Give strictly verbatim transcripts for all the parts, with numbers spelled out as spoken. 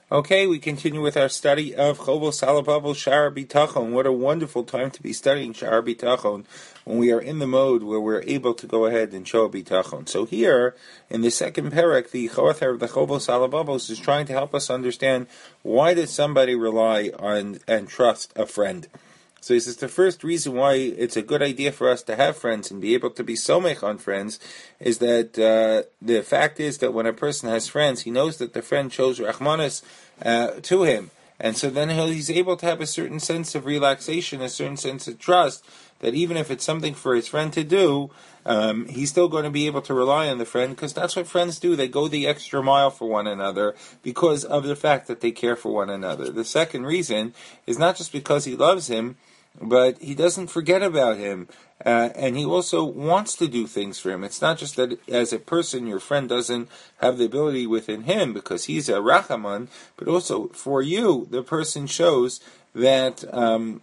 Okay, we continue with our study of Chovos Halabavos Sha'ar Bitachon. What a wonderful time to be studying Sha'ar Bitachon when we are in the mode where we're able to go ahead and show Bitachon. So here, in the second parak, the author of the Chovos Halabavos is trying to help us understand why does somebody rely on and trust a friend. So he says the first reason why it's a good idea for us to have friends and be able to be somech on friends is that uh, the fact is that when a person has friends, he knows that the friend shows rachmanis uh, to him. And so then he's able to have a certain sense of relaxation, a certain sense of trust, that even if it's something for his friend to do, um, he's still going to be able to rely on the friend, because that's what friends do. They go the extra mile for one another because of the fact that they care for one another. The second reason is not just because he loves him, but he doesn't forget about him, uh, and he also wants to do things for him. It's not just that as a person your friend doesn't have the ability within him because he's a rachaman, but also for you the person shows that um,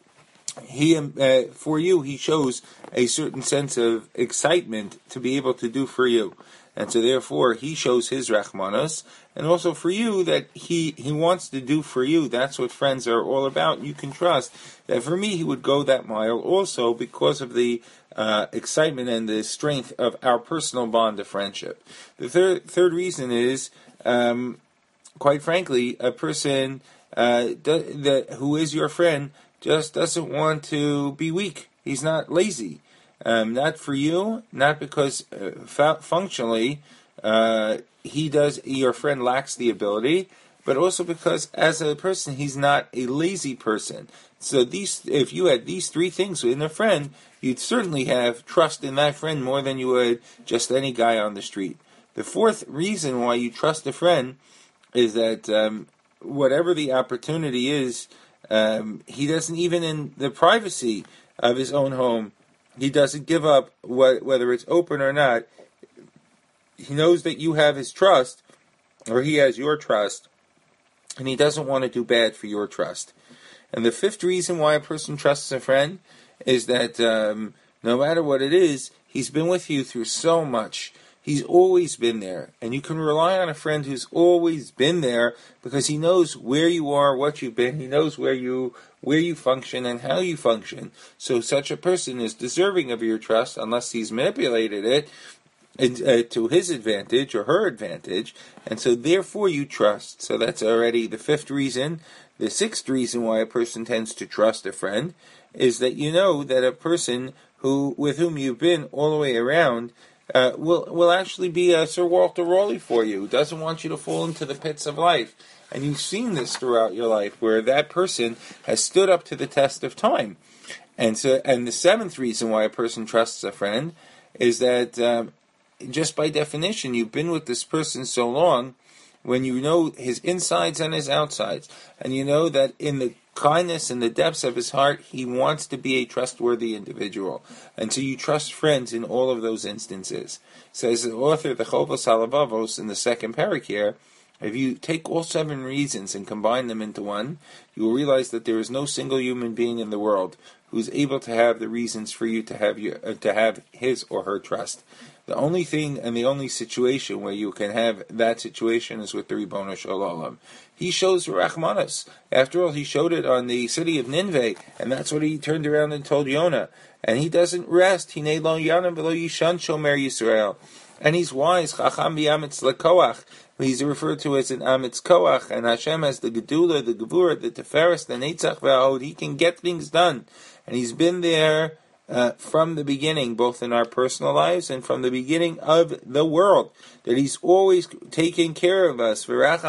he uh, for you he shows a certain sense of excitement to be able to do for you. And so therefore he shows his rachmanos, and also for you that he, he wants to do for you. That's what friends are all about. You can trust that for me he would go that mile also because of the uh, excitement and the strength of our personal bond of friendship. The third third reason is, um, quite frankly, a person uh, do, that who is your friend just doesn't want to be weak. He's not lazy. Um, not for you, not because uh, fa- functionally uh, he does. Your friend lacks the ability, but also because as a person he's not a lazy person. So these, if you had these three things in a friend, you'd certainly have trust in that friend more than you would just any guy on the street. The fourth reason why you trust a friend is that um, whatever the opportunity is, um, he doesn't, even in the privacy of his own home, he doesn't give up what, whether it's open or not. He knows that you have his trust, or he has your trust, and he doesn't want to do bad for your trust. And the fifth reason why a person trusts a friend is that um, no matter what it is, he's been with you through so much. He's always been there. And you can rely on a friend who's always been there because he knows where you are, what you've been. He knows where you where you function and how you function. So such a person is deserving of your trust unless he's manipulated it uh, to his advantage or her advantage. And so therefore you trust. So that's already the fifth reason. The sixth reason why a person tends to trust a friend is that you know that a person who with whom you've been all the way around Uh, will will actually be a Sir Walter Raleigh for you, who doesn't want you to fall into the pits of life. And you've seen this throughout your life, where that person has stood up to the test of time. And so, and the seventh reason why a person trusts a friend is that um, just by definition, you've been with this person so long, when you know his insides and his outsides, and you know that in the kindness and the depths of his heart, he wants to be a trustworthy individual. And so you trust friends in all of those instances. Says the author of the Chovos Halabavos in the second parak here, if you take all seven reasons and combine them into one, you will realize that there is no single human being in the world who is able to have the reasons for you to have your, uh, to have his or her trust. The only thing and the only situation where you can have that situation is with the Ribono Shel Olam. He shows Rachmanos. After all, he showed it on the city of Nineveh, and that's what he turned around and told Yonah. And he doesn't rest. Hinei lo yanam v'lo yishan shomer Yisrael. And he's wise. Chacham v'yametz lekoach. He's referred to as an ametz koach, and Hashem has the gedula, the gevura, the teferes, the netzach v'ahod. He can get things done, and he's been there Uh, from the beginning, both in our personal lives and from the beginning of the world, that he's always taking care of us.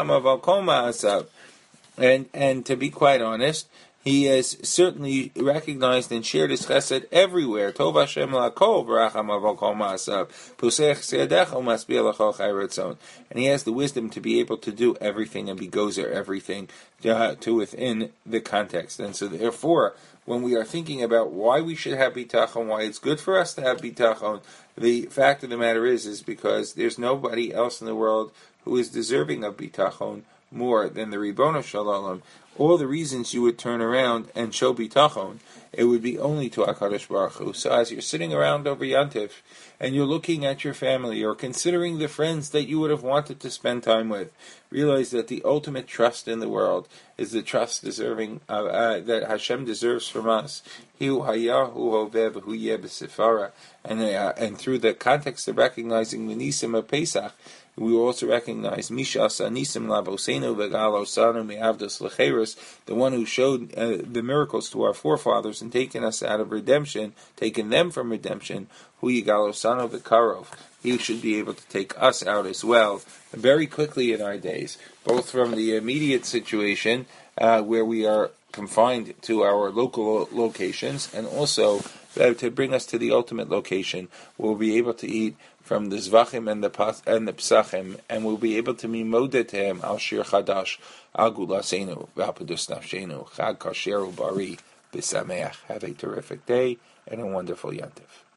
And and to be quite honest, he has certainly recognized and shared his chesed everywhere. Tov Hashem la'kol v'racham aval kol ma'asav. Posech se'adecha u'masbia l'chol chai ratzon. And he has the wisdom to be able to do everything and be gozer everything to, to within the context. And so therefore, when we are thinking about why we should have bitachon, why it's good for us to have bitachon, the fact of the matter is, is because there's nobody else in the world who is deserving of bitachon more than the Ribono Shel Olam, all the reasons you would turn around and show bitachon, it would be only to HaKadosh Baruch Hu. So as you're sitting around over Yantif, and you're looking at your family, or considering the friends that you would have wanted to spend time with, realize that the ultimate trust in the world is the trust deserving uh, uh, that Hashem deserves from us. Hu haya hu hoveh v'hu yeh b'sefara. And uh, and through the context of recognizing the Nisim of Pesach, we will also recognize Mishas Anisim Lavosenu Vegalosanu Me'avdos Lecheres, the one who showed uh, the miracles to our forefathers and taken us out of redemption, taken them from redemption. Hu Yigalosanu Vekarov. He should be able to take us out as well, very quickly in our days, both from the immediate situation uh, where we are confined to our local locations, and also uh, to bring us to the ultimate location. We'll be able to eat from the Zvachim and the Pas- and the Psachim, and we'll be able to be modeh to him al Shir Chadash, al Gulasenu, v'Apedus Nafshenu, Chag Kasher Ubari, B'Sameach. Have a terrific day and a wonderful Yantif.